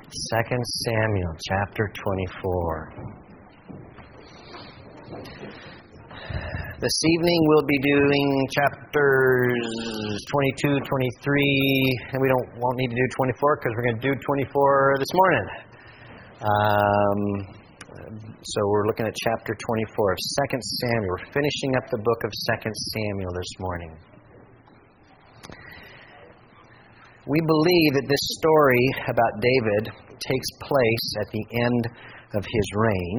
2 Samuel chapter 24. This evening we'll be doing chapters 22, 23, and we won't need to do 24 because we're going to do 24 this morning. So we're looking at chapter 24 of 2 Samuel. We're finishing up the book of 2 Samuel this morning. We believe that this story about David takes place at the end of his reign.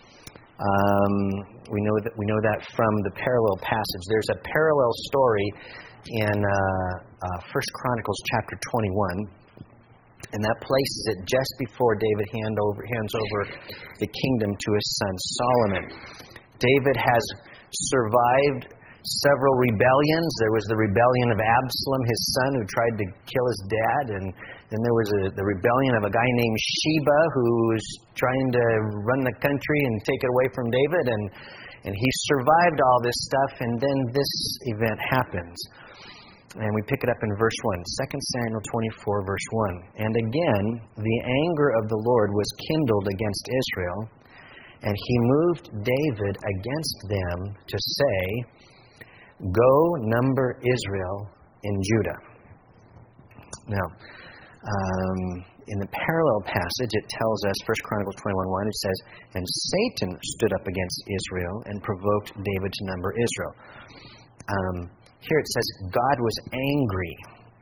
We know that from the parallel passage. There's a parallel story in 1 Chronicles chapter 21, and that places it just before David hands over the kingdom to his son Solomon. David has survived several rebellions. There was the rebellion of Absalom, his son, who tried to kill his dad, and then there was the rebellion of a guy named Sheba who was trying to run the country and take it away from David, and he survived all this stuff, and then this event happens. And we pick it up in verse 1, 2 Samuel 24, verse 1. And again, the anger of the Lord was kindled against Israel, and he moved David against them to say, "Go number Israel in Judah." Now, in the parallel passage, it tells us, 1 Chronicles 21:1, it says, "And Satan stood up against Israel and provoked David to number Israel." Here it says, God was angry.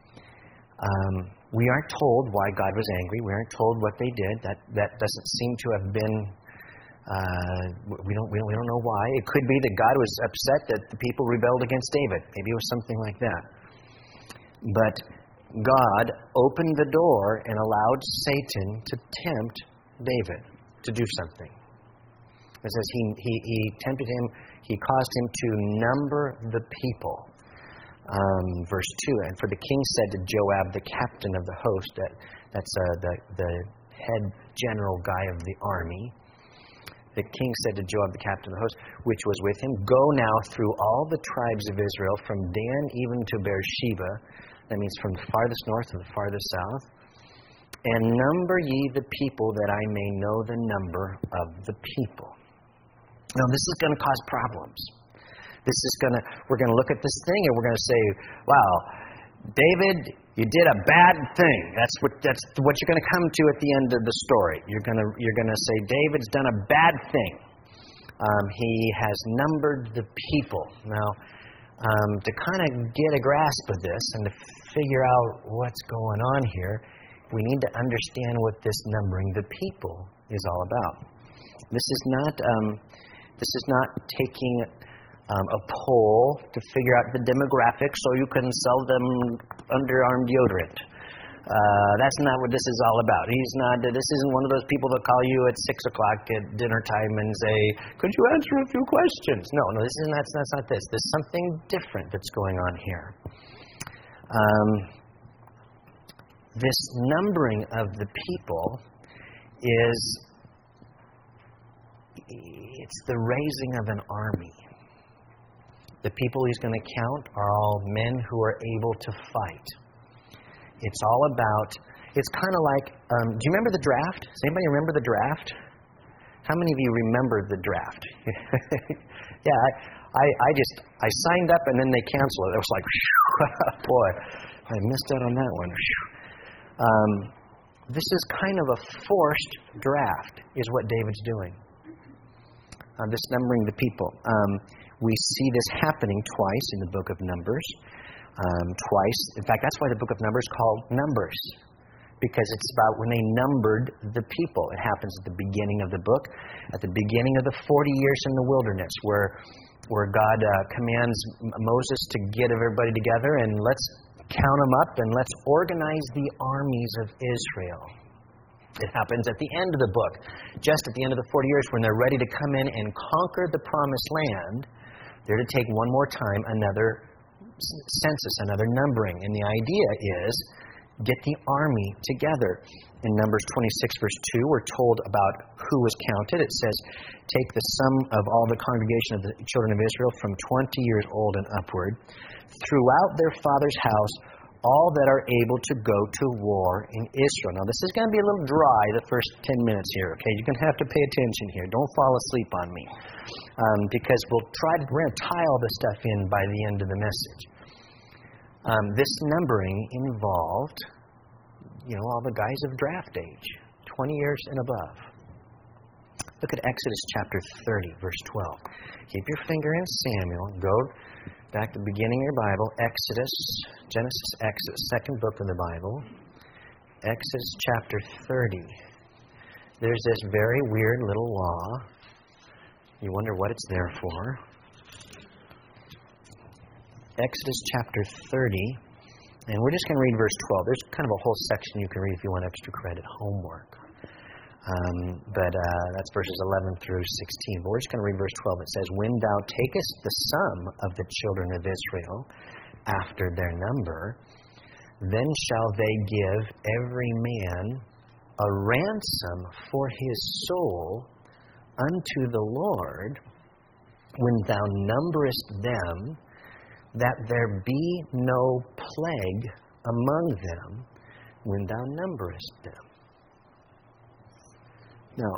We aren't told why God was angry. We aren't told what they did. That doesn't seem to have been... We don't know why. It could be that God was upset that the people rebelled against David. Maybe it was something like that. But God opened the door and allowed Satan to tempt David to do something. It says he tempted him, he caused him to number the people. Verse 2, and for the king said to Joab, the captain of the host, that's the head general guy of the army, the king said to Joab, the captain of the host, which was with him, "Go now through all the tribes of Israel, from Dan even to Beersheba," that means from the farthest north to the farthest south, "and number ye the people, that I may know the number of the people." Now, this is going to cause problems. We're going to look at this thing and we're going to say, "Wow, David, you did a bad thing." That's what you're going to come to at the end of the story. You're going to say, "David's done a bad thing. He has numbered the people." Now, to kind of get a grasp of this and to figure out what's going on here, we need to understand what this numbering the people is all about. This is not taking a poll to figure out the demographics so you can sell them underarm deodorant. That's not what this is all about. This isn't one of those people that call you at 6 o'clock at dinner time and say, "Could you answer a few questions?" No, that's not this. There's something different that's going on here. This numbering of the people it's the raising of an army. The people he's going to count are all men who are able to fight. It's kind of like, do you remember the draft? Does anybody remember the draft? How many of you remember the draft? Yeah, I signed up and then they canceled it. It was like, boy, I missed out on that one. This is kind of a forced draft, is what David's doing. This numbering the people. We see this happening twice in the book of Numbers. Twice. In fact, that's why the book of Numbers is called Numbers, because it's about when they numbered the people. It happens at the beginning of the book, at the beginning of the 40 years in the wilderness, where God commands Moses to get everybody together and let's count them up and let's organize the armies of Israel. It happens at the end of the book, just at the end of the 40 years when they're ready to come in and conquer the promised land. They're to take one more time another census, another numbering. And the idea is get the army together. In Numbers 26, verse 2, we're told about who was counted. It says, "Take the sum of all the congregation of the children of Israel from 20 years old and upward, throughout their father's house, all that are able to go to war in Israel. Now, this is going to be a little dry the first 10 minutes here, okay? You're going to have to pay attention here. Don't fall asleep on me. Because we're going to tie all this stuff in by the end of the message. This numbering involved, all the guys of draft age, 20 years and above. Look at Exodus chapter 30, verse 12. Keep your finger in Samuel. Go back to the beginning of your Bible. Genesis, Exodus, second book of the Bible. Exodus chapter 30. There's this very weird little law. You wonder what it's there for. Exodus chapter 30. And we're just going to read verse 12. There's kind of a whole section you can read if you want extra credit, homework. But that's verses 11 through 16. But we're just going to read verse 12. It says, When thou takest the sum of the children of Israel after their number, then shall they give every man a ransom for his soul unto the Lord, when thou numberest them, that there be no plague among them when thou numberest them. Now,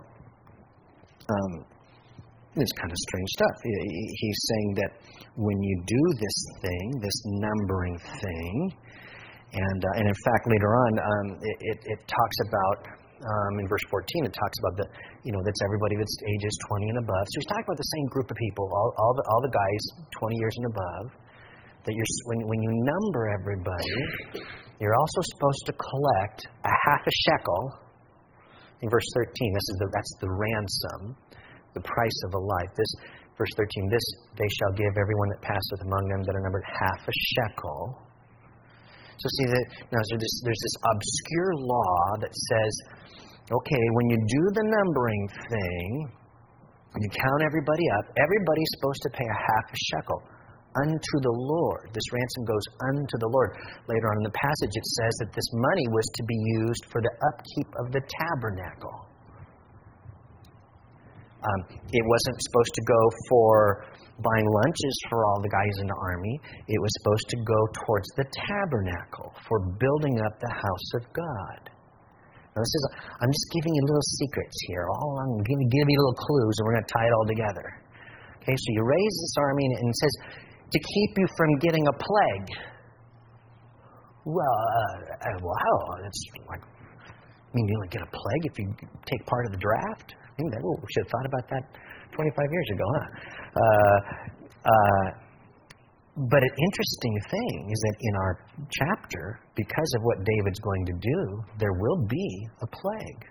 it's kind of strange stuff. He's saying that when you do this thing, this numbering thing, and in fact later on it talks about in verse 14 it talks about that's everybody that's ages 20 and above. So he's talking about the same group of people, all the guys 20 years and above. That when you number everybody, you're also supposed to collect a half a shekel. In verse 13, that's the ransom, the price of a life. This verse 13, this they shall give everyone that passeth among them that are numbered half a shekel. So see that now there's this obscure law that says, okay, when you do the numbering thing, when you count everybody up, everybody's supposed to pay a half a shekel unto the Lord. This ransom goes unto the Lord. Later on in the passage it says that this money was to be used for the upkeep of the tabernacle. It wasn't supposed to go for buying lunches for all the guys in the army. It was supposed to go towards the tabernacle for building up the house of God. Now I'm just giving you little secrets here. All along, I'm going to give you little clues, and we're going to tie it all together. Okay, so you raise this army, and it says, to keep you from getting a plague. Wow, that's like, you only get a plague if you take part of the draft? We should have thought about that 25 years ago, huh? But an interesting thing is that in our chapter, because of what David's going to do, there will be a plague.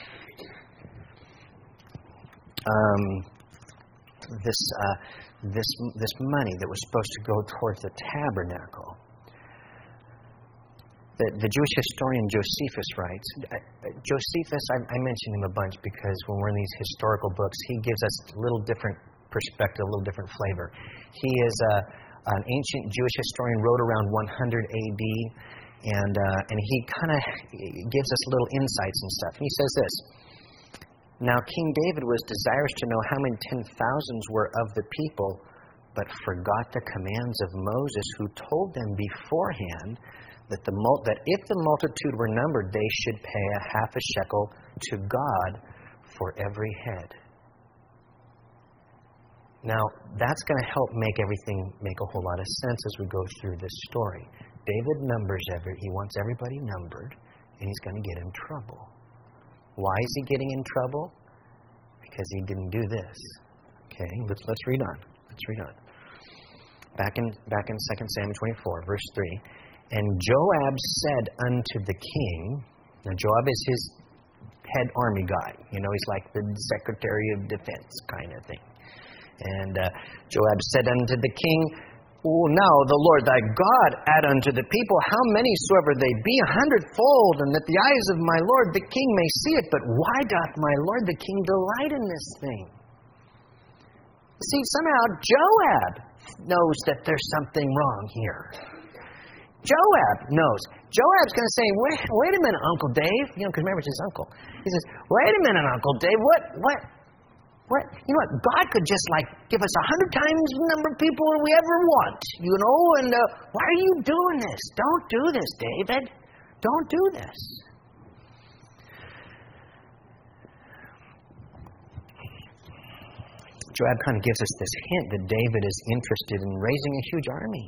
This money that was supposed to go towards the tabernacle. The Jewish historian Josephus writes, Josephus, I mention him a bunch because when we're in these historical books, he gives us a little different perspective, a little different flavor. He is an ancient Jewish historian, wrote around 100 AD, and he kind of gives us little insights and stuff. And he says this, Now King David was desirous to know how many 10,000s were of the people, but forgot the commands of Moses, who told them beforehand that if the multitude were numbered, they should pay a half a shekel to God for every head. Now, that's going to help make everything make a whole lot of sense as we go through this story. David numbers he wants everybody numbered, and he's going to get in trouble. Why is he getting in trouble? Because he didn't do this. Okay, let's read on. Back in 2 Samuel 24, verse 3. And Joab said unto the king, now Joab is his head army guy. He's like the Secretary of Defense kind of thing. And Joab said unto the king, now the Lord thy God add unto the people how many soever they be 100-fold, and that the eyes of my Lord the king may see it. But why doth my Lord the king delight in this thing? See, somehow Joab knows that there's something wrong here. Joab knows. Joab's going to say, wait a minute, Uncle Dave. Because remember, it's his uncle. He says, wait a minute, Uncle Dave. What? What? You know what? God could just give us 100 times the number of people we ever want, and why are you doing this? Don't do this, David. Don't do this. Joab kind of gives us this hint that David is interested in raising a huge army.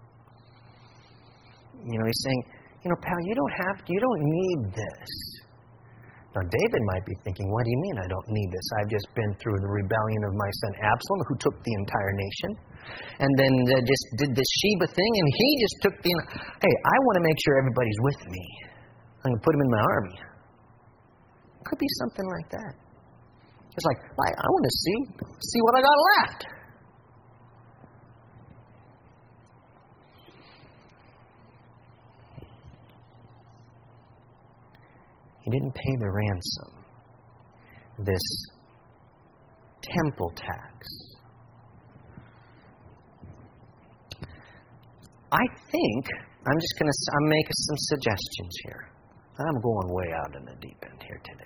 He's saying, pal, you don't need this. Now, David might be thinking, what do you mean I don't need this? I've just been through the rebellion of my son Absalom, who took the entire nation, and then just did this Sheba thing, and he just took hey, I want to make sure everybody's with me. I'm going to put them in my army. Could be something like that. It's like, I want to see what I got left. He didn't pay the ransom, this temple tax. I think, I'm making some suggestions here. I'm going way out in the deep end here today.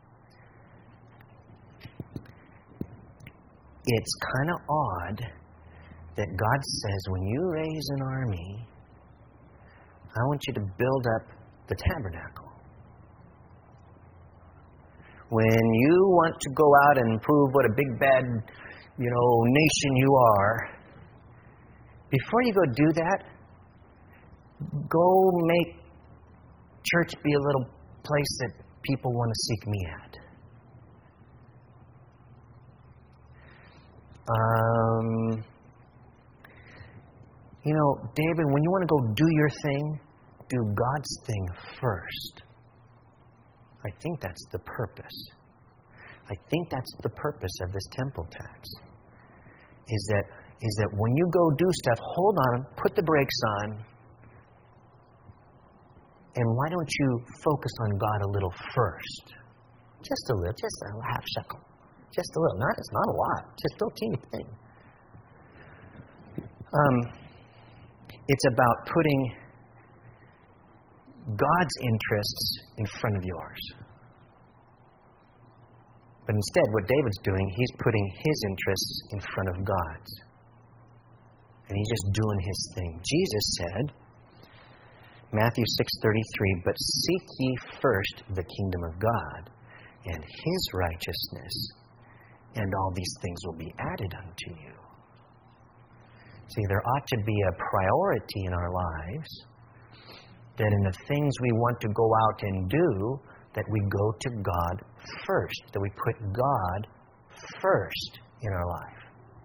It's kind of odd that God says, when you raise an army, I want you to build up the tabernacle. When you want to go out and prove what a big, bad, nation you are, before you go do that, go make church be a little place that people want to seek me at. David, when you want to go do your thing, do God's thing first. I think that's the purpose. I think that's the purpose of this temple tax. Is that when you go do stuff, hold on, put the brakes on, and why don't you focus on God a little first? Just a little, just a half shekel. Just a little. It's not a lot. Just a little teeny thing. It's about putting God's interests in front of yours. But instead, what David's doing, he's putting his interests in front of God's. And he's just doing his thing. Jesus said, Matthew 6:33, but seek ye first the kingdom of God and His righteousness, and all these things will be added unto you. See, there ought to be a priority in our lives that in the things we want to go out and do, that we go to God first, that we put God first in our life.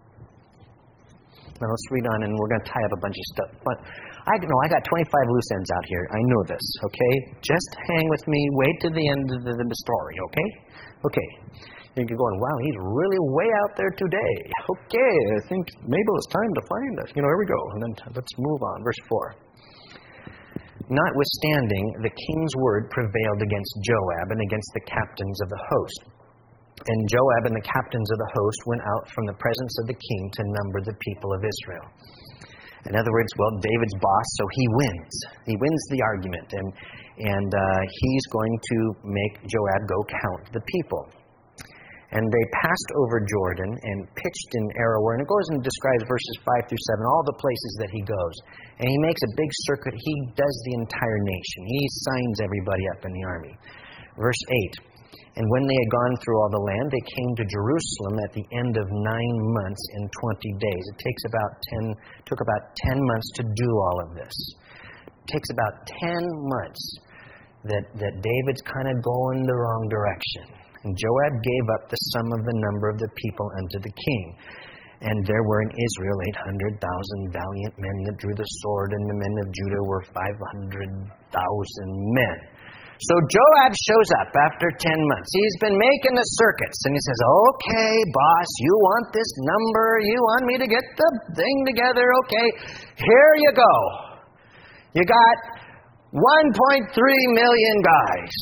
Now let's read on, and we're going to tie up a bunch of stuff. But I got 25 loose ends out here. I know this, okay? Just hang with me. Wait to the end of the story, okay? Okay. You're going, wow, he's really way out there today. Okay, I think maybe it's time to find us. Here we go. And then let's move on. Verse 4. Notwithstanding, the king's word prevailed against Joab and against the captains of the host. And Joab and the captains of the host went out from the presence of the king to number the people of Israel. In other words, David's boss, so he wins. He wins the argument. And he's going to make Joab go count the people. And they passed over Jordan and pitched in Aroer. And it goes and describes verses 5 through 7, all the places that he goes. And he makes a big circuit. He does the entire nation. He signs everybody up in the army. Verse 8. And when they had gone through all the land, they came to Jerusalem at the end of 9 months and 20 days. It took about 10 months to do all of this. It takes about 10 months that David's kind of going the wrong direction. And Joab gave up the sum of the number of the people unto the king. And there were in Israel 800,000 valiant men that drew the sword, and the men of Judah were 500,000 men. So Joab shows up after 10 months. He's been making the circuits, and he says, okay, boss, you want this number, you want me to get the thing together, okay, here you go. You got 1.3 million guys.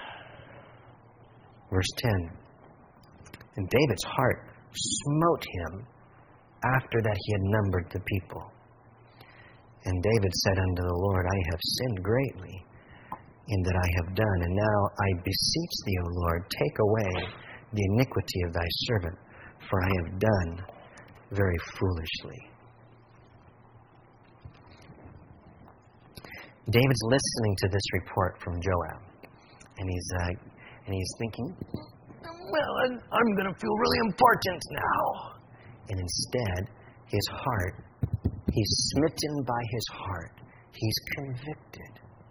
Verse 10. And David's heart smote him after that he had numbered the people. And David said unto the Lord, I have sinned greatly in that I have done. And now I beseech thee, O Lord, take away the iniquity of thy servant. for I have done very foolishly. David's listening to this report from Joab, and he's thinking, well, I'm going to feel really important now. And instead, his heart, he's smitten by his heart. He's convicted.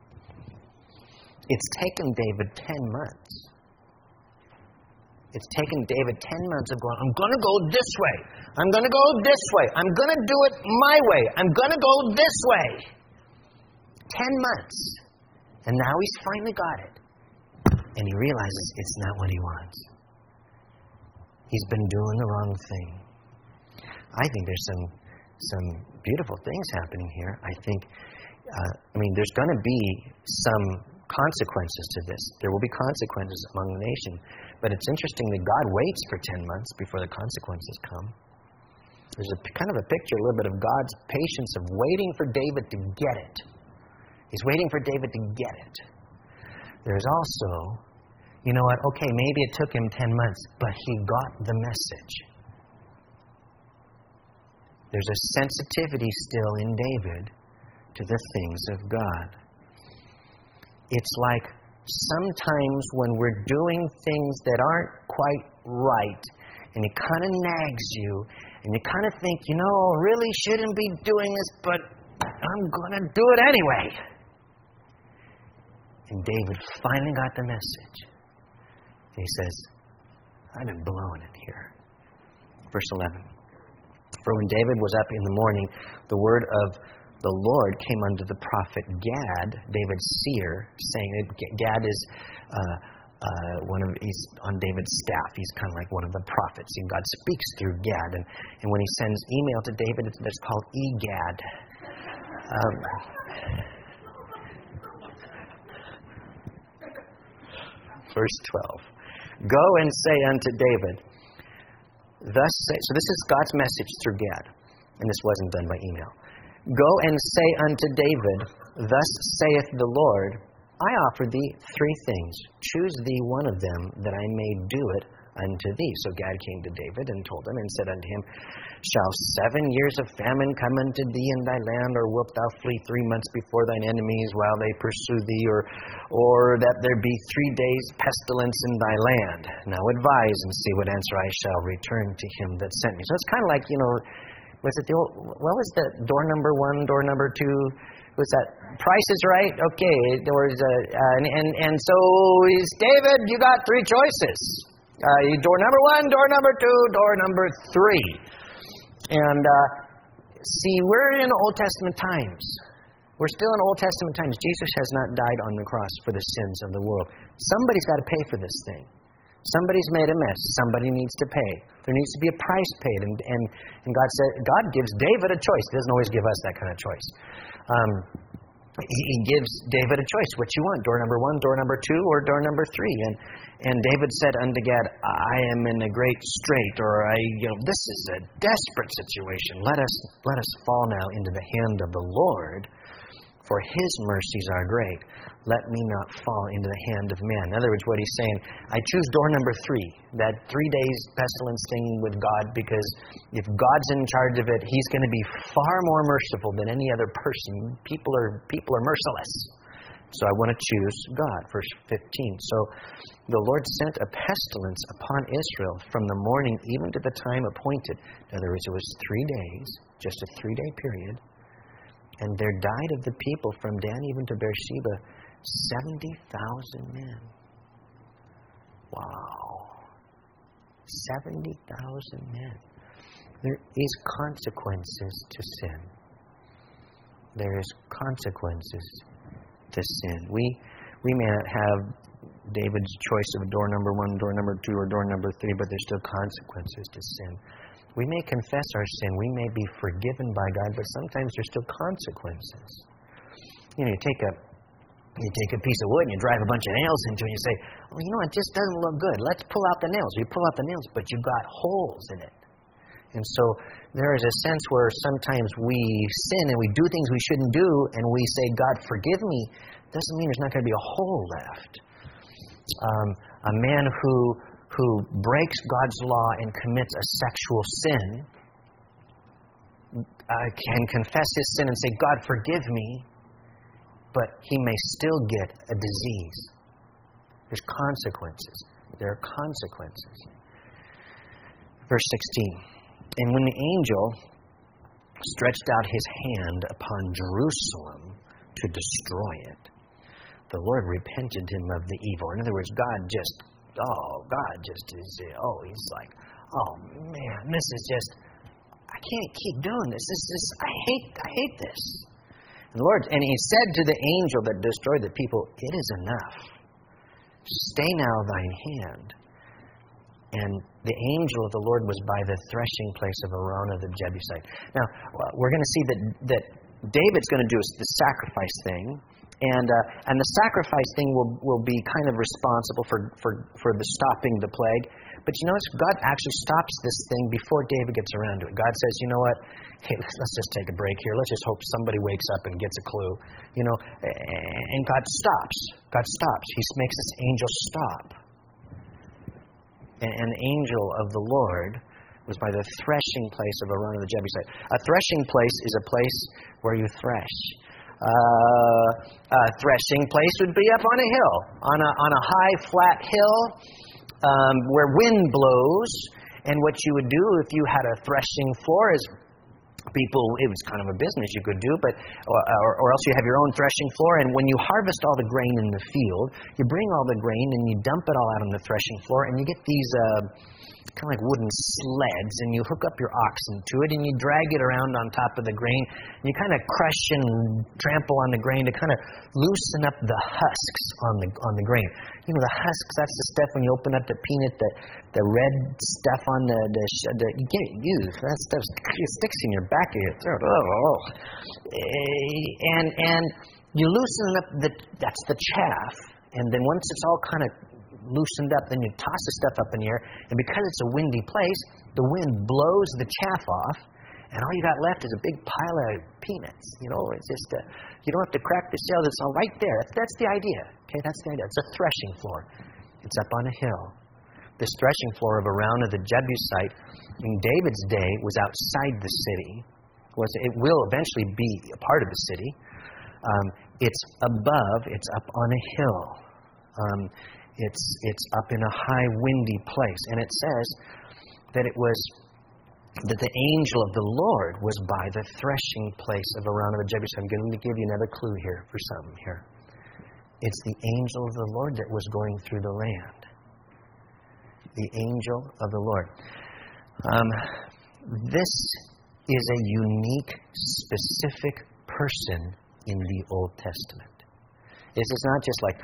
It's taken David 10 months. It's taken David 10 months of going, I'm going to go this way. I'm going to go this way. I'm going to do it my way. I'm going to go this way. 10 months. And now he's finally got it. And he realizes it's not what he wants. He's been doing the wrong thing. I think there's some beautiful things happening here. I think, there's going to be some consequences to this. There will be consequences among the nation. But it's interesting that God waits for 10 months before the consequences come. There's a kind of a picture, a little bit of God's patience of waiting for David to get it. He's waiting for David to get it. There's also, you know what, okay, maybe it took him 10 months, but he got the message. There's a sensitivity still in David to the things of God. It's like sometimes when we're doing things that aren't quite right, and it kind of nags you, and you kind of think, really shouldn't be doing this, but I'm going to do it anyway. And David finally got the message. And he says, I've been blowing it here. Verse 11. For when David was up in the morning, the word of the Lord came unto the prophet Gad, David's seer, saying that Gad is he's on David's staff. He's kind of like one of the prophets. And God speaks through Gad. And when he sends email to David, it's called Egad. Verse 12. Go and say unto David, thus say, so this is God's message through Gad. And this wasn't done by email. Go and say unto David, thus saith the Lord, I offer thee 3 things. Choose thee one of them, that I may do it unto thee. So Gad came to David and told him and said unto him, shall 7 years of famine come unto thee in thy land, or wilt thou flee 3 months before thine enemies while they pursue thee, or that there be 3 days pestilence in thy land? Now advise and see what answer I shall return to him that sent me. So it's kind of like, what was the door number 1, door number 2? Was that Price is Right? Okay, there was and so is David, you got 3 choices. Door number 1, door number 2, door number 3. And see, we're in Old Testament times. We're still in Old Testament times. Jesus has not died on the cross for the sins of the world. Somebody's got to pay for this thing. Somebody's made a mess. Somebody needs to pay. There needs to be a price paid. And God gives David a choice. He doesn't always give us that kind of choice. He gives David a choice. What you want? Door number 1, door number 2, or door number 3? And David said unto Gad, I am in a great strait, or this is a desperate situation. Let us fall now into the hand of the Lord, for his mercies are great. Let me not fall into the hand of man. In other words, what he's saying, I choose door number 3, that 3 days pestilence thing with God, because if God's in charge of it, he's going to be far more merciful than any other person. People are merciless. So I want to choose God. Verse 15. So the Lord sent a pestilence upon Israel from the morning even to the time appointed. In other words, it was 3 days, just a 3-day period. And there died of the people from Dan even to Beersheba 70,000 men. Wow. 70,000 men. There is consequences to sin. There is consequences to sin. We may not have David's choice of door number 1, door number 2, or door number 3, but there's still consequences to sin. We may confess our sin. We may be forgiven by God, but sometimes there's still consequences. You take a piece of wood and you drive a bunch of nails into it and you say, it just doesn't look good. Let's pull out the nails. You pull out the nails, but you've got holes in it. And so there is a sense where sometimes we sin and we do things we shouldn't do, and we say, God, forgive me. Doesn't mean there's not going to be a hole left. A man who who breaks God's law and commits a sexual sin can confess his sin and say, God, forgive me, but he may still get a disease. There's consequences. There are consequences. Verse 16. And when the angel stretched out his hand upon Jerusalem to destroy it, the Lord repented him of the evil. In other words, God is, he's like, oh man, this is just, I can't keep doing this. I hate this. And the Lord, and he said to the angel that destroyed the people, it is enough. Stay now thine hand. And the angel of the Lord was by the threshing place of Araunah the Jebusite. Now, we're going to see that David's going to do the sacrifice thing. And the sacrifice thing will be kind of responsible for the stopping the plague. But you notice God actually stops this thing before David gets around to it. God says, you know what? Hey, let's just take a break here. Let's just hope somebody wakes up and gets a clue. And God stops. God stops. He makes this angel stop. And the angel of the Lord was by the threshing place of Araunah the Jebusite. A threshing place is a place where you thresh. A threshing place would be up on a hill, on a high, flat hill where wind blows. And what you would do if you had a threshing floor is it was kind of a business you could do, or else you have your own threshing floor. And when you harvest all the grain in the field, you bring all the grain and you dump it all out on the threshing floor, and you get these kind of like wooden sleds, and you hook up your oxen to it, and you drag it around on top of the grain, and you kind of crush and trample on the grain to kind of loosen up the husks on the grain. You know, the husks, that's the stuff when you open up the peanut, the red stuff on the you can't use. That stuff sticks in your back of your throat. And you loosen up that's the chaff, and then once it's all kind of loosened up, then you toss the stuff up in the air, and because it's a windy place, the wind blows the chaff off, and all you got left is a big pile of peanuts. It's just you don't have to crack the shell. It's all right there. That's the idea. Okay, that's the idea. It's a threshing floor. It's up on a hill. This threshing floor of Araunah the Jebusite in David's day was outside the city. It will eventually be a part of the city. It's above. It's up on a hill. It's up in a high, windy place. And it says that that the angel of the Lord was by the threshing place of Araunah the Jebusite. I'm going to give you another clue here for something here. It's the angel of the Lord that was going through the land. The angel of the Lord. This is a unique, specific person in the Old Testament. This is not just like,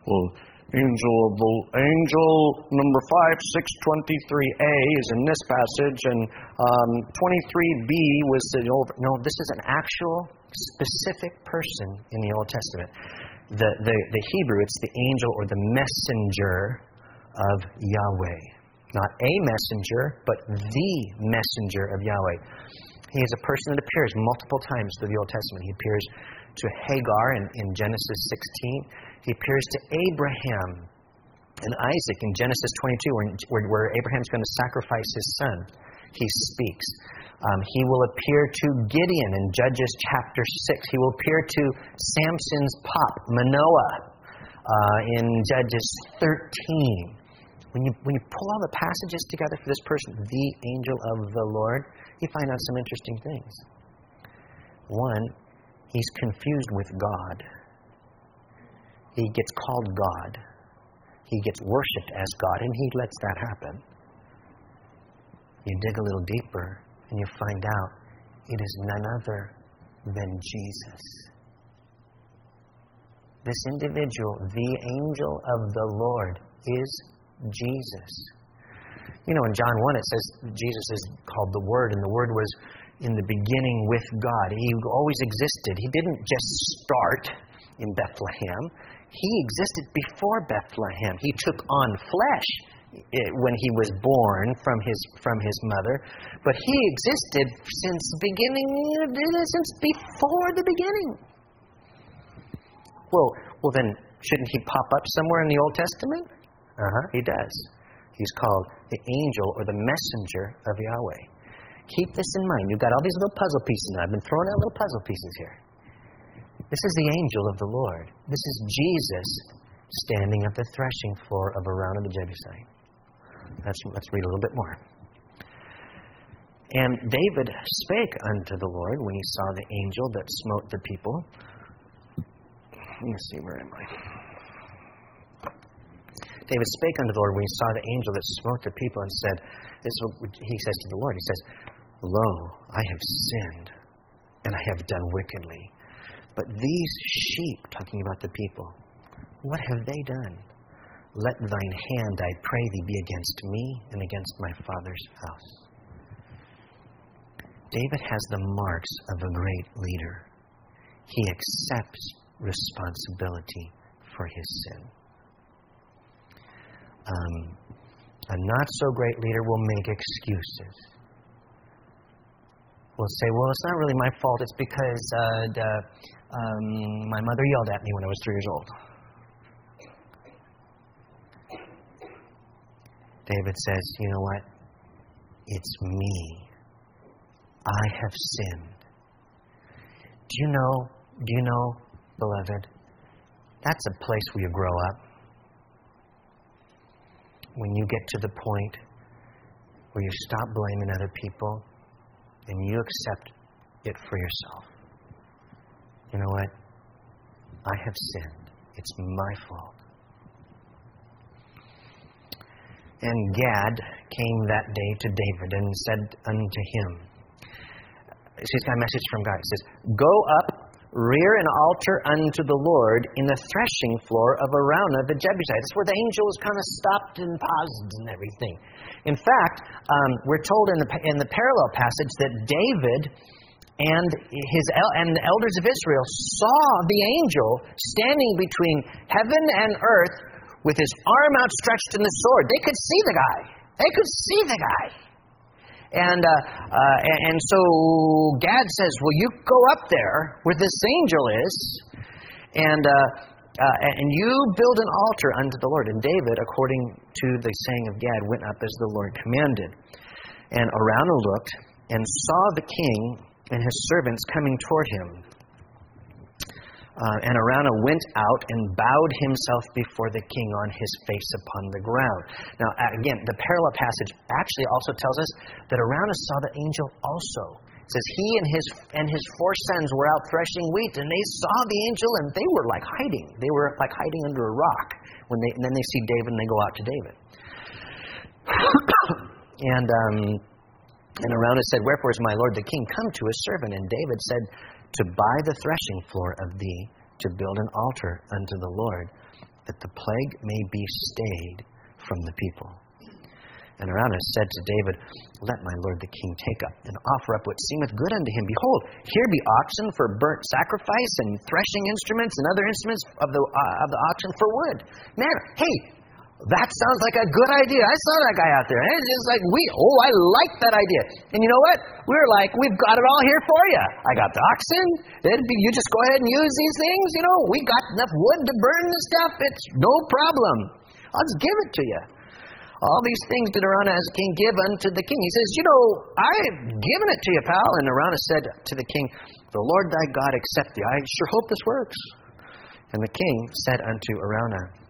angel number 5623A is in this passage, and 23B was the old. No, this is an actual specific person in the Old Testament. The Hebrew, it's the angel or the messenger of Yahweh. Not a messenger, but the messenger of Yahweh. He is a person that appears multiple times through the Old Testament. He appears to Hagar in Genesis 16. He appears to Abraham and Isaac in Genesis 22, where Abraham's going to sacrifice his son. He speaks. He will appear to Gideon in Judges chapter 6. He will appear to Samson's pop, Manoah, in Judges 13. When you pull all the passages together for this person, the angel of the Lord, you find out some interesting things. One, he's confused with God. He gets called God. He gets worshipped as God, and he lets that happen. You dig a little deeper, and you find out it is none other than Jesus. This individual, the angel of the Lord, is Jesus. In John 1 it says Jesus is called the Word, and the Word was in the beginning with God. He always existed. He didn't just start in Bethlehem. He existed before Bethlehem. He took on flesh when he was born from his mother, but he existed since before the beginning. Well then shouldn't he pop up somewhere in the Old Testament? He does. He's called the angel or the messenger of Yahweh. Keep this in mind. You've got all these little puzzle pieces now. I've been throwing out little puzzle pieces here. This is the angel of the Lord. This is Jesus standing at the threshing floor of Araunah the Jebusite. Let's read a little bit more. And David spake unto the Lord when he saw the angel that smote the people. Let me see, where am I? David spake unto the Lord when he saw the angel that smote the people and said, this is what he says to the Lord. He says, Lo, I have sinned, and I have done wickedly. But these sheep, talking about the people, what have they done? Let thine hand, I pray thee, be against me and against my father's house. David has the marks of a great leader. He accepts responsibility for his sin. A not-so-great leader will make excuses. Will say, well, it's not really my fault. It's because my mother yelled at me when I was 3 years old. David says, you know what? It's me. I have sinned. Do you know, beloved, that's a place where you grow up. When you get to the point where you stop blaming other people and you accept it for yourself. You know what? I have sinned. It's my fault. And Gad came that day to David and said unto him, he's got a message from God. It says, Go up, rear an altar unto the Lord in the threshing floor of Araunah the Jebusite. That's where the angel was kind of stopped and paused and everything. In fact, we're told in the parallel passage that David and the elders of Israel saw the angel standing between heaven and earth with his arm outstretched and the sword. They could see the guy. They could see the guy. And so Gad says, well, you go up there where this angel is, and you build an altar unto the Lord. And David, according to the saying of Gad, went up as the Lord commanded. And Araunah looked and saw the king and his servants coming toward him. And Araunah went out and bowed himself before the king on his face upon the ground. Now, again, the parallel passage actually also tells us that Araunah saw the angel also. It says he and his 4 sons were out threshing wheat, and they saw the angel, and they were like hiding. They were like hiding under a rock. And then they see David, and they go out to David. And Araunah said, Wherefore is my lord the king come to his servant? And David said, To buy the threshing floor of thee, to build an altar unto the Lord, that the plague may be stayed from the people. And Araunah said to David, Let my lord the king take up and offer up what seemeth good unto him. Behold, here be oxen for burnt sacrifice, and threshing instruments and other instruments of the oxen for wood. Man, hey, that sounds like a good idea. I saw that guy out there. And it's just like, I like that idea. And you know what? We're like, we've got it all here for you. I got the oxen. You just go ahead and use these things. We got enough wood to burn the stuff. It's no problem. I'll just give it to you. All these things did Araunah as king give unto the king. He says, I've given it to you, pal. And Araunah said to the king, The Lord thy God accept thee. I sure hope this works. And the king said unto Araunah,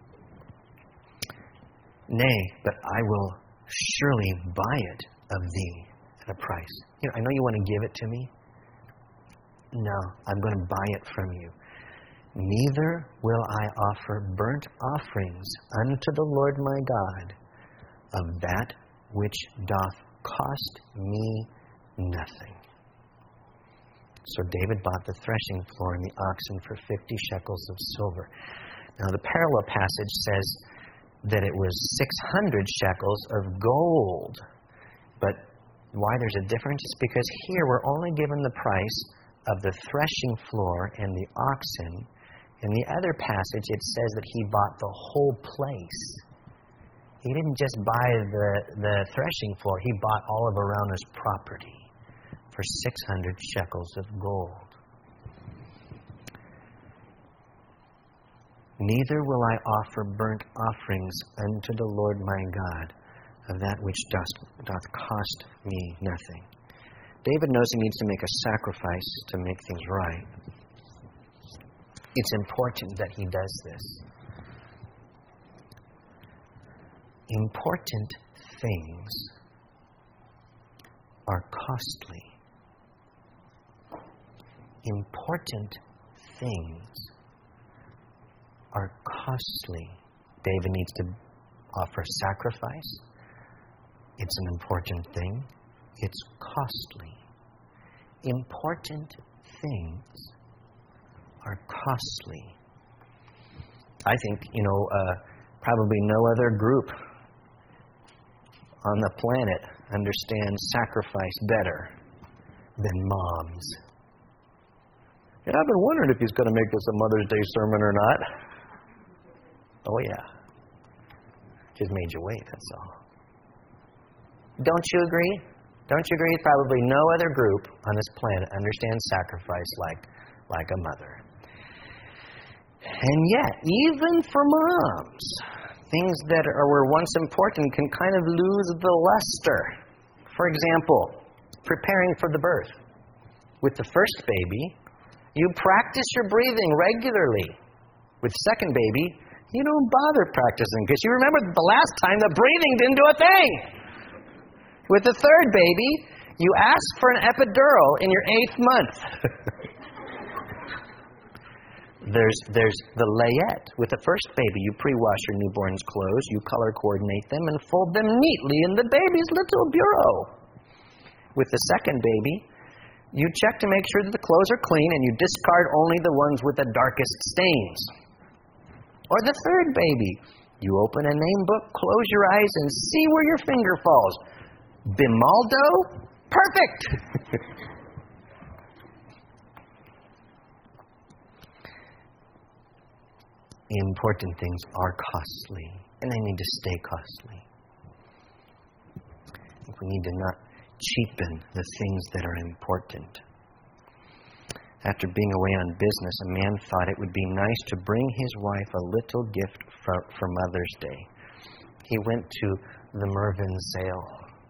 Nay, but I will surely buy it of thee at a price. I know you want to give it to me. No, I'm going to buy it from you. Neither will I offer burnt offerings unto the Lord my God of that which doth cost me nothing. So David bought the threshing floor and the oxen for 50 shekels of silver. Now the parallel passage says that it was 600 shekels of gold. But why there's a difference is because here we're only given the price of the threshing floor and the oxen. In the other passage, it says that he bought the whole place. He didn't just buy the threshing floor. He bought all of Araunah's property for 600 shekels of gold. Neither will I offer burnt offerings unto the Lord my God of that which doth cost me nothing. David knows he needs to make a sacrifice to make things right. It's important that he does this. Important things are costly. Important things are costly. David needs to offer sacrifice. It's an important thing. It's costly. Important things are costly. I think, probably no other group on the planet understands sacrifice better than moms. And I've been wondering if he's going to make this a Mother's Day sermon or not. Oh, yeah. Just made you wait, that's all. Don't you agree? Don't you agree? Probably no other group on this planet understands sacrifice like a mother. And yet, even for moms, things that were once important can kind of lose the luster. For example, preparing for the birth. With the first baby, you practice your breathing regularly. With second baby, you don't bother practicing because you remember the last time the breathing didn't do a thing. With the third baby, you ask for an epidural in your 8th month. There's the layette. With the first baby, you pre-wash your newborn's clothes, you color coordinate them, and fold them neatly in the baby's little bureau. With the second baby, you check to make sure that the clothes are clean, and you discard only the ones with the darkest stains. Or the third baby, you open a name book, close your eyes, and see where your finger falls. Bimaldo? Perfect! Important things are costly, and they need to stay costly. We need to not cheapen the things that are important. After being away on business, a man thought it would be nice to bring his wife a little gift for Mother's Day. He went to the Mervyn sale.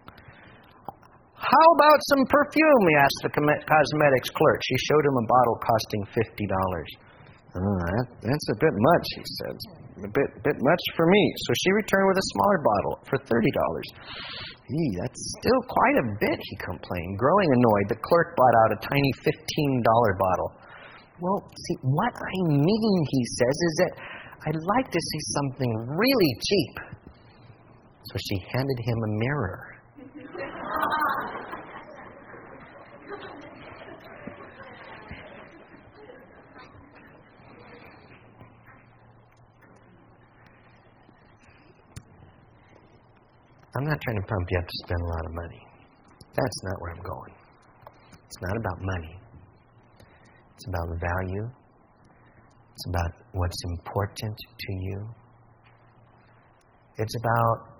How about some perfume? He asked the cosmetics clerk. She showed him a bottle costing $50. That's a bit much, he said. A bit much for me. So she returned with a smaller bottle for $30. That's still quite a bit, he complained. Growing annoyed, the clerk bought out a tiny $15 bottle. Well, see, what I mean, he says, is that I'd like to see something really cheap. So she handed him a mirror. I'm not trying to pump you up to spend a lot of money. That's not where I'm going. It's not about money. It's about value. It's about what's important to you. It's about,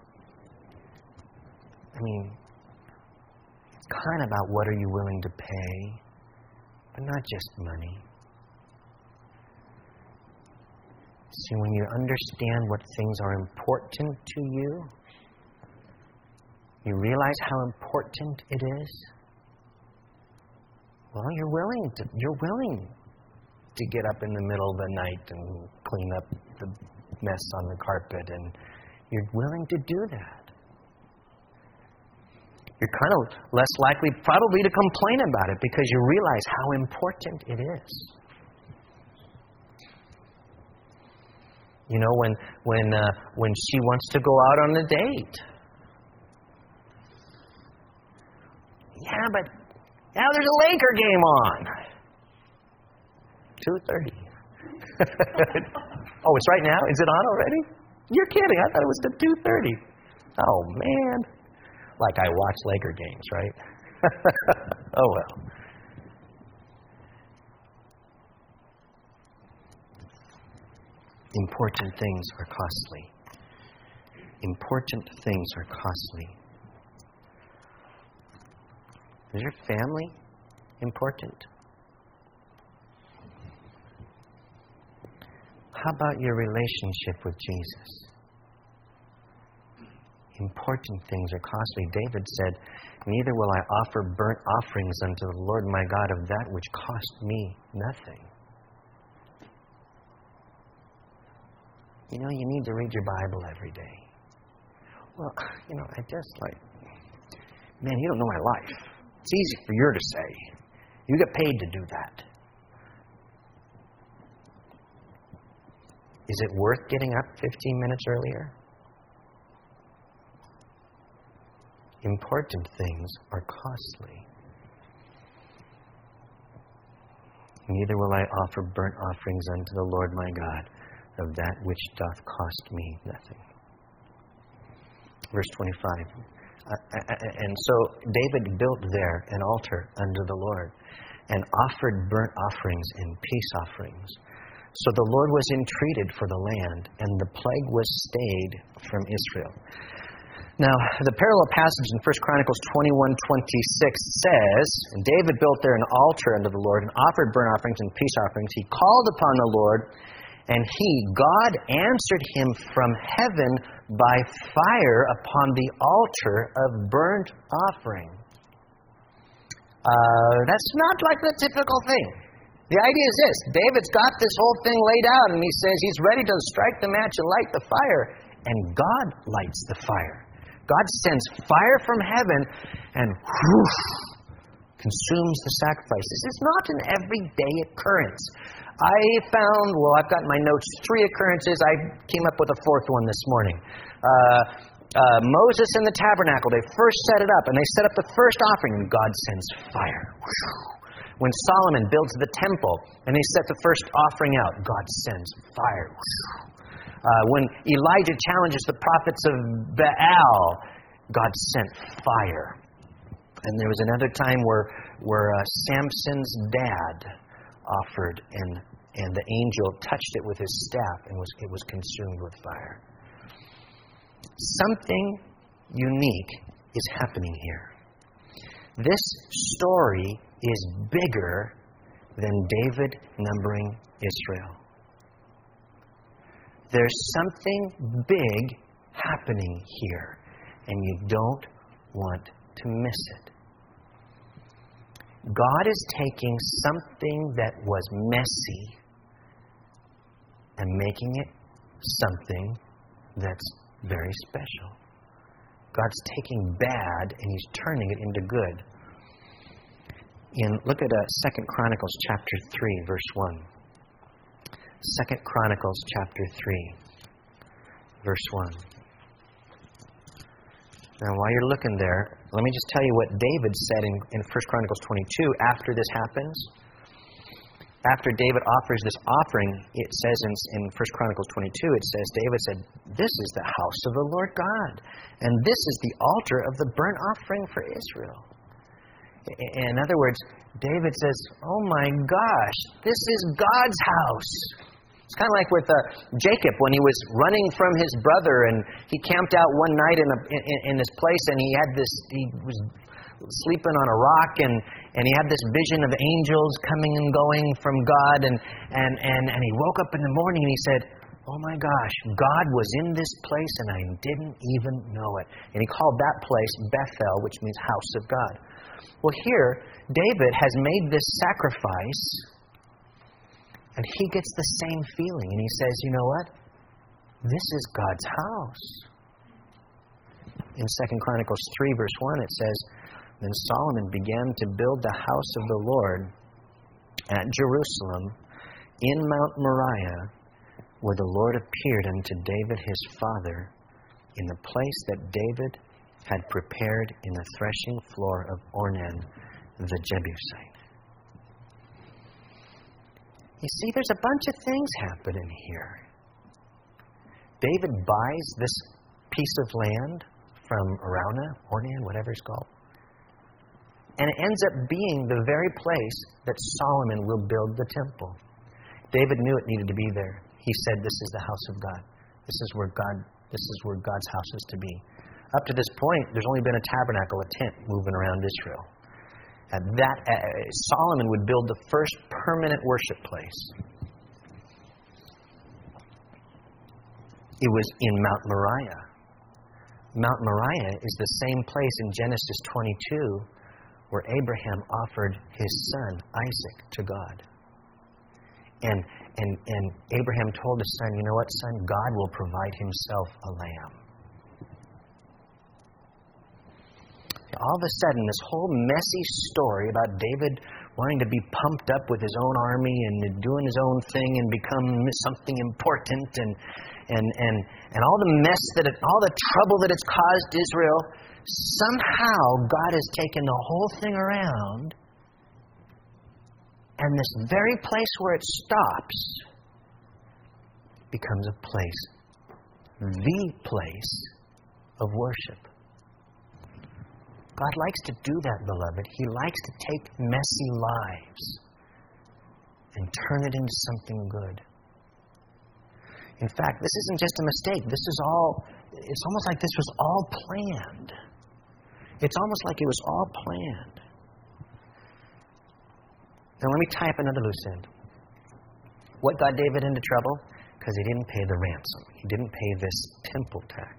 kind of about what are you willing to pay, but not just money. See, when you understand what things are important to you, you realize how important it is? Well, you're willing to get up in the middle of the night and clean up the mess on the carpet, and you're willing to do that. You're kind of less likely probably to complain about it because you realize how important it is. When she wants to go out on a date. Yeah, but now there's a Laker game on. 2:30. Oh, it's right now? Is it on already? You're kidding. I thought it was at 2:30. Oh, man. Like I watch Laker games, right? Oh, well. Important things are costly. Important things are costly. Is your family important? How about your relationship with Jesus? Important things are costly. David said, neither will I offer burnt offerings unto the Lord my God of that which cost me nothing. You know, you need to read your Bible every day. Well, you know, I just like, man, you don't know my life. It's easy for you to say. You get paid to do that. Is it worth getting up 15 minutes earlier? Important things are costly. Neither will I offer burnt offerings unto the Lord my God of that which doth cost me nothing. Verse 25. And so David built there an altar unto the Lord and offered burnt offerings and peace offerings. So the Lord was entreated for the land, and the plague was stayed from Israel. Now, the parallel passage in 1 Chronicles 21:26 says, and David built there an altar unto the Lord and offered burnt offerings and peace offerings. He called upon the Lord, and God answered him from heaven by fire upon the altar of burnt offering. That's not like the typical thing. The idea is this. David's got this whole thing laid out, and he says he's ready to strike the match and light the fire. And God lights the fire. God sends fire from heaven and consumes the sacrifice. This is not an everyday occurrence. I've got in my notes 3 occurrences. I came up with a 4th one this morning. Moses and the tabernacle, they first set it up, and they set up the first offering, and God sends fire. When Solomon builds the temple, and they set the first offering out, God sends fire. When Elijah challenges the prophets of Baal, God sent fire. And there was another time where Samson's dad offered, and the angel touched it with his staff, and it was consumed with fire. Something unique is happening here. This story is bigger than David numbering Israel. There's something big happening here, and you don't want to miss it. God is taking something that was messy and making it something that's very special. God's taking bad and He's turning it into good. Look at 2 Chronicles chapter 3, verse 1. 2 Chronicles chapter 3, verse 1. Now, while you're looking there, let me just tell you what David said in 1 Chronicles 22 after this happens. After David offers this offering, it says in 1 Chronicles 22, it says, David said, "This is the house of the Lord God, and this is the altar of the burnt offering for Israel." In other words, David says, oh my gosh, this is God's house. It's kind of like with Jacob when he was running from his brother, and he camped out one night in this place, and he was sleeping on a rock, and he had this vision of angels coming and going from God, and he woke up in the morning and he said, oh my gosh, God was in this place and I didn't even know it. And he called that place Bethel, which means house of God. Well, here, David has made this sacrifice, and he gets the same feeling. And he says, you know what? This is God's house. In 2 Chronicles 3, verse 1, it says, Then Solomon began to build the house of the Lord at Jerusalem in Mount Moriah, where the Lord appeared unto David his father, in the place that David had prepared in the threshing floor of Ornan the Jebusite. You see, there's a bunch of things happening here. David buys this piece of land from Araunah, Ornan, whatever it's called. And it ends up being the very place that Solomon will build the temple. David knew it needed to be there. He said, this is the house of God. This is where God's house is to be. Up to this point, there's only been a tabernacle, a tent, moving around Israel. Solomon would build the first permanent worship place. It was in Mount Moriah, Mount Moriah is the same place in Genesis 22 where Abraham offered his son, Isaac, to God. And Abraham told his son, you know what, son? God will provide himself a lamb. All of a sudden, this whole messy story about David wanting to be pumped up with his own army and doing his own thing and become something important and all the mess all the trouble that it's caused Israel, somehow God has taken the whole thing around, and this very place where it stops becomes a place, the place of worship. God likes to do that, beloved. He likes to take messy lives and turn it into something good. In fact, this isn't just a mistake. It's almost like this was all planned. It's almost like it was all planned. Now let me tie up another loose end. What got David into trouble? Because he didn't pay the ransom. He didn't pay this temple tax.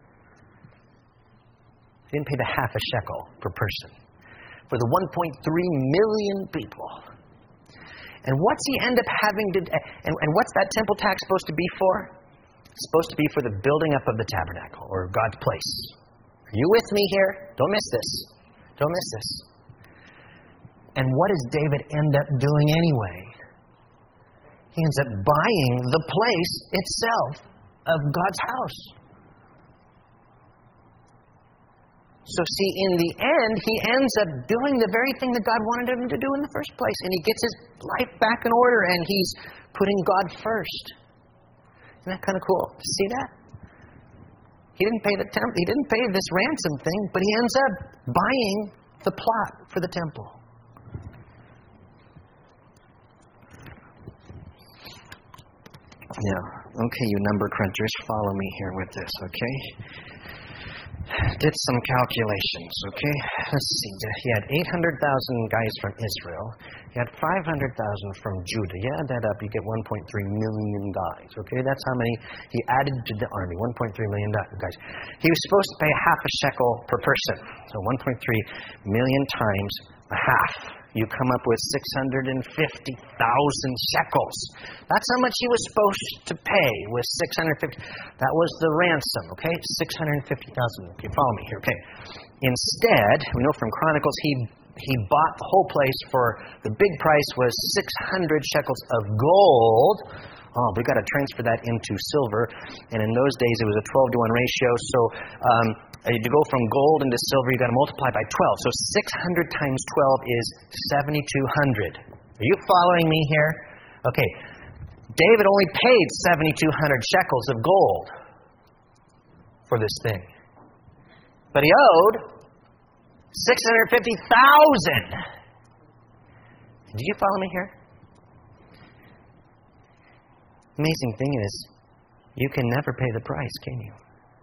He didn't pay the half a shekel per person for the 1.3 million people. And what's he end up having to... And what's that temple tax supposed to be for? It's supposed to be for the building up of the tabernacle, or God's place. Are you with me here? Don't miss this. Don't miss this. And what does David end up doing anyway? He ends up buying the place itself of God's house. So see, in the end, he ends up doing the very thing that God wanted him to do in the first place. And he gets his life back in order, and he's putting God first. Isn't that kind of cool? See that? He didn't pay he didn't pay this ransom thing, but he ends up buying the plot for the temple. Now, okay, you number crunchers, follow me here with this, okay? Did some calculations, okay? Let's see. He had 800,000 guys from Israel. He had 500,000 from Judah. You add that up, you get 1.3 million guys, okay? That's how many he added to the army, 1.3 million guys. He was supposed to pay half a shekel per person. So 1.3 million times a half. You come up with 650,000 shekels. That's how much he was supposed to pay, was 650. That was the ransom, okay? 650,000. You follow me here, okay? Instead, we know from Chronicles, he bought the whole place for, the big price was 600 shekels of gold. Oh, we got to transfer that into silver. And in those days, it was a 12-to-1 ratio. So, to go from gold into silver, you got to multiply by 12. So 600 times 12 is 7,200. Are you following me here? Okay. David only paid 7,200 shekels of gold for this thing. But he owed 650,000. Did you follow me here? Amazing thing is, you can never pay the price, can you?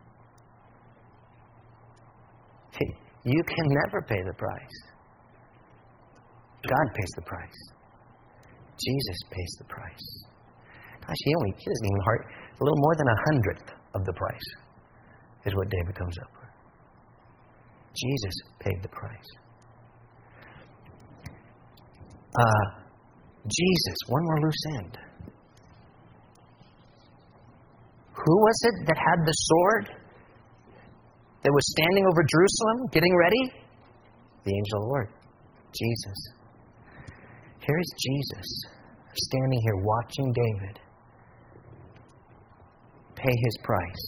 You can never pay the price. God pays the price. Jesus pays the price. Gosh, he doesn't even a little more than 1/100th of the price is what David comes up with. Jesus paid the price. Jesus, one more loose end. Who was it that had the sword that was standing over Jerusalem, getting ready? The angel of the Lord, Jesus. Here is Jesus standing here watching David pay his price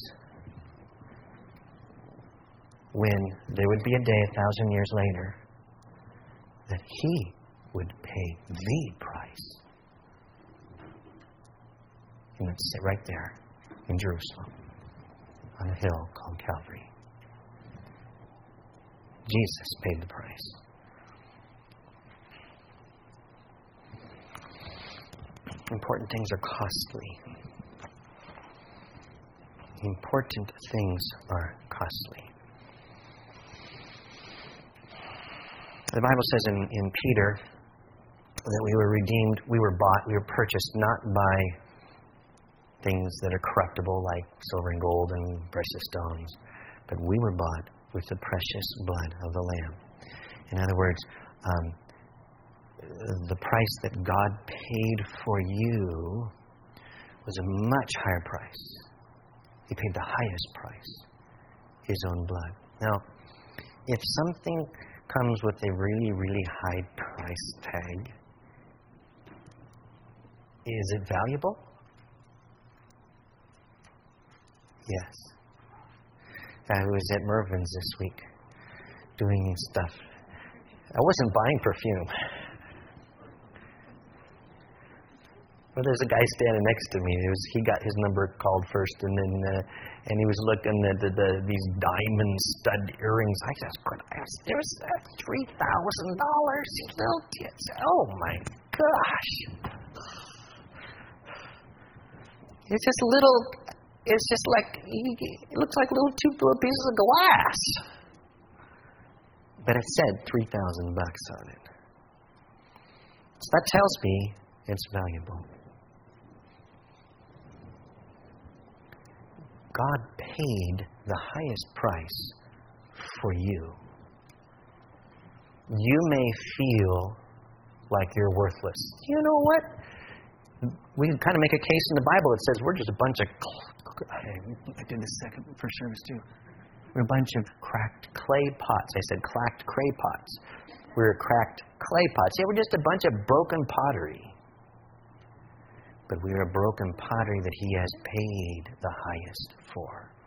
when there would be a day 1,000 years later that he would pay the price. And let's sit right there in Jerusalem on a hill called Calvary. Jesus paid the price. Important things are costly. Important things are costly. The Bible says in Peter that we were redeemed, we were bought, we were purchased not by things that are corruptible like silver and gold and precious stones, but we were bought with the precious blood of the Lamb. In other words, the price that God paid for you was a much higher price. He paid the highest price, His own blood. Now, if something comes with a really, really high price tag, is it valuable? Yes. I was at Mervyn's this week doing stuff. I wasn't buying perfume. Well, there's a guy standing next to me. He got his number called first, and he was looking at these diamond stud earrings. I said, "There's $3,000." These little kids. Oh my gosh! It's just little. It's just like it looks like two little pieces of glass. But it said $3,000 on it. So that tells me it's valuable. God paid the highest price for you. You may feel like you're worthless. You know what? We can kind of make a case in the Bible that says we're just a bunch of... I did this second first service too. We're a bunch of cracked clay pots. I said cracked clay pots. We're cracked clay pots. Yeah, we're just a bunch of broken pottery. But we are broken pottery that He has paid the highest for.